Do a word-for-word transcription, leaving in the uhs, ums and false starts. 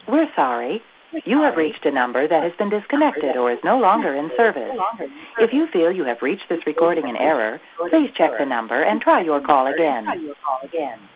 We're sorry. You have reached a number that has been disconnected or is no longer in service. If you feel you have reached this recording in error, please check the number and try your call again.